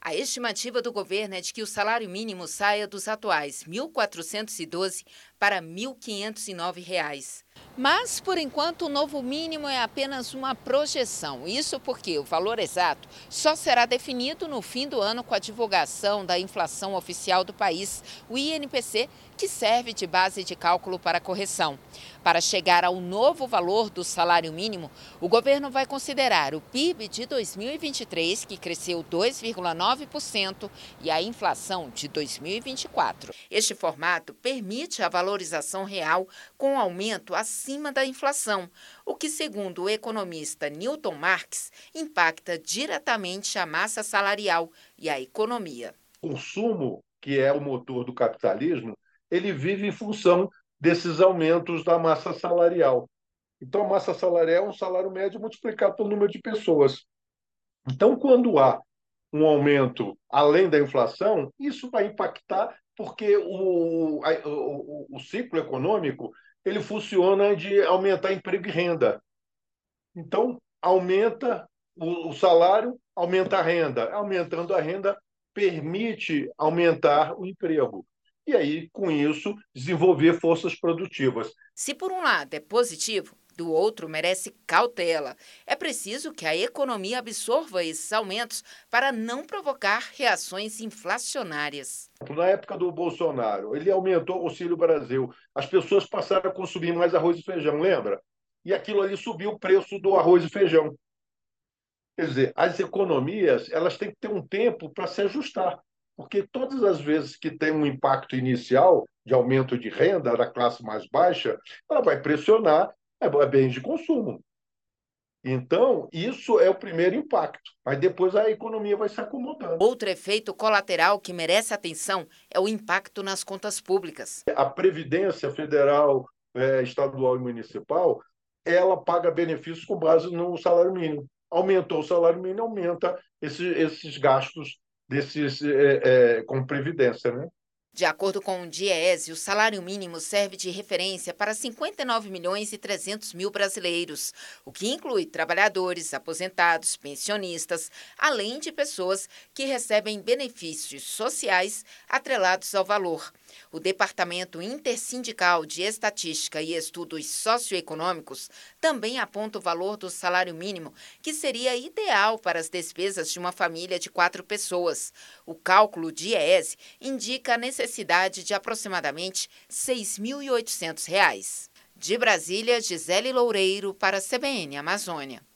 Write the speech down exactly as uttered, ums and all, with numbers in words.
A estimativa do governo é de que o salário mínimo saia dos atuais mil quatrocentos e doze para mil quinhentos e nove reais. Mas, por enquanto, o novo mínimo é apenas uma projeção. Isso porque o valor exato só será definido no fim do ano com a divulgação da inflação oficial do país, o I N P C, que serve de base de cálculo para a correção. Para chegar ao novo valor do salário mínimo, o governo vai considerar o P I B de dois mil e vinte e três, que cresceu dois vírgula nove por cento, e a inflação de dois mil e vinte e quatro. Este formato permite a valorização real com aumento acima da inflação, o que, segundo o economista Newton Marques, impacta diretamente a massa salarial e a economia. O consumo, que é o motor do capitalismo, ele vive em função desses aumentos da massa salarial. Então, a massa salarial é um salário médio multiplicado pelo número de pessoas. Então, quando há um aumento além da inflação, isso vai impactar porque o, a, o, o ciclo econômico ele funciona de aumentar emprego e renda. Então, aumenta o, o salário, aumenta a renda. Aumentando a renda, permite aumentar o emprego. E aí, com isso, desenvolver forças produtivas. Se por um lado é positivo, do outro merece cautela. É preciso que a economia absorva esses aumentos para não provocar reações inflacionárias. Na época do Bolsonaro, ele aumentou o Auxílio Brasil. As pessoas passaram a consumir mais arroz e feijão, lembra? E aquilo ali subiu o preço do arroz e feijão. Quer dizer, as economias elas têm que ter um tempo para se ajustar, porque todas as vezes que tem um impacto inicial de aumento de renda da classe mais baixa, ela vai pressionar é, bens de consumo. Então, isso é o primeiro impacto, mas depois a economia vai se acomodando. Outro efeito colateral que merece atenção é o impacto nas contas públicas. A Previdência Federal, é, estadual e municipal, ela paga benefícios com base no salário mínimo. Aumentou o salário mínimo, aumenta esses, esses gastos desses, é, é, com previdência, né? De acordo com o Diese, o salário mínimo serve de referência para cinquenta e nove milhões e trezentos mil brasileiros, o que inclui trabalhadores, aposentados, pensionistas, além de pessoas que recebem benefícios sociais atrelados ao valor. O Departamento Intersindical de Estatística e Estudos Socioeconômicos também aponta o valor do salário mínimo, que seria ideal para as despesas de uma família de quatro pessoas. O cálculo Diese indica a necessidade de aproximadamente seis mil e oitocentos reais. De Brasília, Gisele Loureiro para a C B N Amazônia.